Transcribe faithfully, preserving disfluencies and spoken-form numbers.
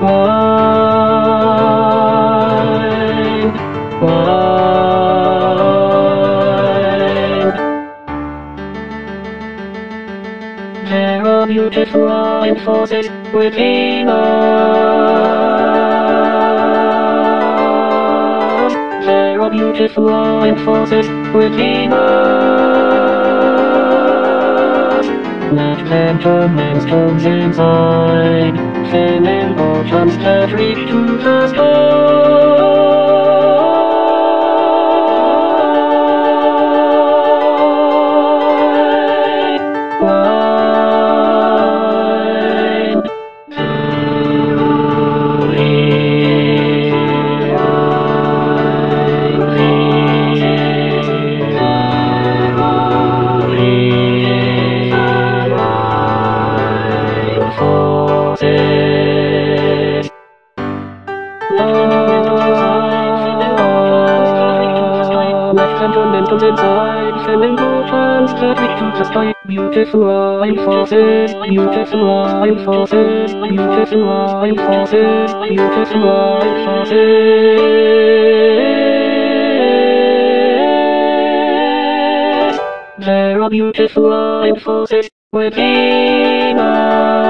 Wine, wine. There are beautiful wine forces within us. There are beautiful wine forces within us. Let them turn stones inside, filling oceans that reach to the sky. Wine, truly forces. Left sentimentals inside, filling oceans that reach to the sky. Beautiful wine forces, beautiful wine forces, beautiful wine forces, beautiful wine forces. There are beautiful wine forces within us.